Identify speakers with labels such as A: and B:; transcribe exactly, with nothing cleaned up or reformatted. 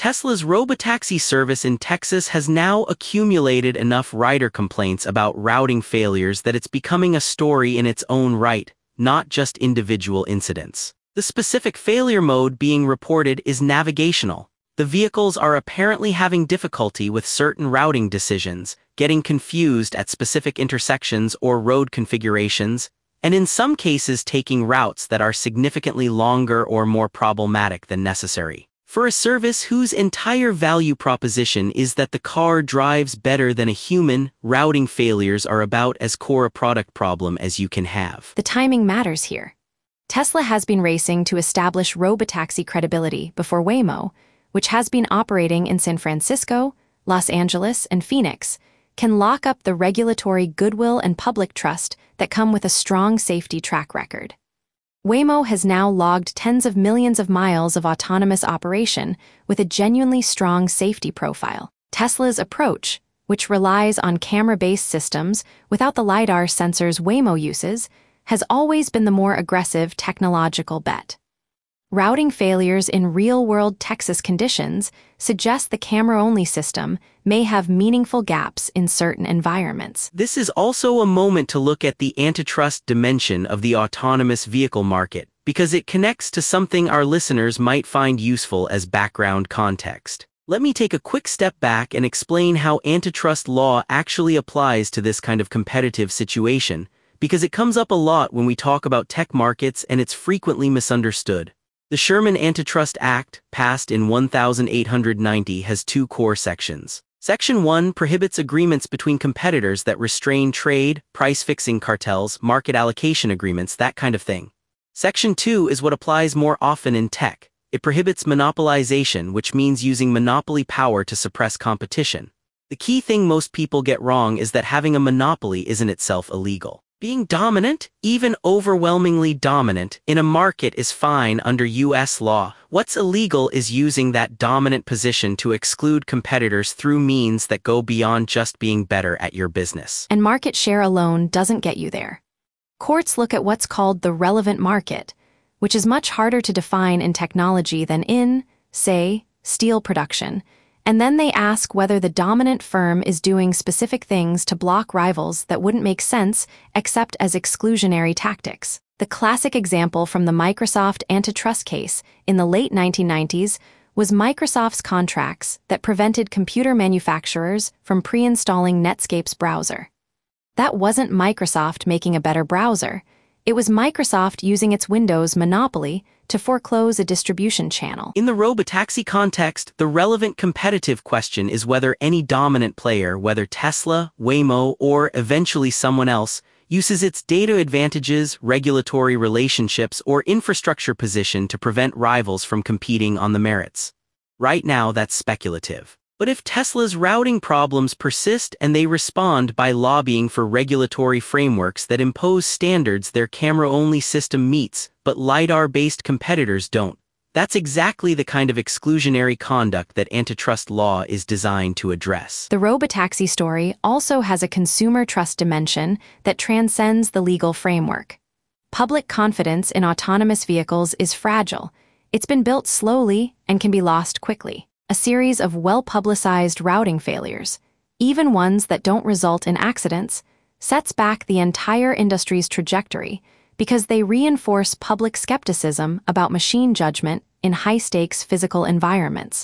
A: Tesla's robotaxi service in Texas has now accumulated enough rider complaints about routing failures that it's becoming a story in its own right, not just individual incidents. The specific failure mode being reported is navigational. The vehicles are apparently having difficulty with certain routing decisions, getting confused at specific intersections or road configurations, and in some cases taking routes that are significantly longer or more problematic than necessary. For a service whose entire value proposition is that the car drives better than a human, routing failures are about as core a product problem as you can have.
B: The timing matters here. Tesla has been racing to establish robotaxi credibility before Waymo, which has been operating in San Francisco, Los Angeles, and Phoenix, can lock up the regulatory goodwill and public trust that come with a strong safety track record. Waymo has now logged tens of millions of miles of autonomous operation with a genuinely strong safety profile. Tesla's approach, which relies on camera-based systems without the LiDAR sensors Waymo uses, has always been the more aggressive technological bet. Routing failures in real-world Texas conditions suggest the camera-only system may have meaningful gaps in certain environments.
A: This is also a moment to look at the antitrust dimension of the autonomous vehicle market, because it connects to something our listeners might find useful as background context. Let me take a quick step back and explain how antitrust law actually applies to this kind of competitive situation, because it comes up a lot when we talk about tech markets and it's frequently misunderstood. The Sherman Antitrust Act, passed in eighteen ninety, has two core sections. Section one prohibits agreements between competitors that restrain trade, price-fixing cartels, market allocation agreements, that kind of thing. Section two is what applies more often in tech. It prohibits monopolization, which means using monopoly power to suppress competition. The key thing most people get wrong is that having a monopoly isn't itself illegal. Being dominant, even overwhelmingly dominant, in a market is fine under U S law. What's illegal is using that dominant position to exclude competitors through means that go beyond just being better at your business.
B: And market share alone doesn't get you there. Courts look at what's called the relevant market, which is much harder to define in technology than in, say, steel production, and then they ask whether the dominant firm is doing specific things to block rivals that wouldn't make sense except as exclusionary tactics. The classic example from the Microsoft antitrust case in the late nineteen nineties was Microsoft's contracts that prevented computer manufacturers from pre-installing Netscape's browser. That wasn't Microsoft making a better browser. It was Microsoft using its Windows monopoly to foreclose a distribution channel.
A: In the robotaxi context, the relevant competitive question is whether any dominant player, whether Tesla, Waymo, or eventually someone else, uses its data advantages, regulatory relationships, or infrastructure position to prevent rivals from competing on the merits. Right now, that's speculative. But if Tesla's routing problems persist and they respond by lobbying for regulatory frameworks that impose standards their camera-only system meets, but LiDAR-based competitors don't, that's exactly the kind of exclusionary conduct that antitrust law is designed to address.
B: The robotaxi story also has a consumer trust dimension that transcends the legal framework. Public confidence in autonomous vehicles is fragile. It's been built slowly and can be lost quickly. A series of well-publicized routing failures, even ones that don't result in accidents, sets back the entire industry's trajectory because they reinforce public skepticism about machine judgment in high-stakes physical environments.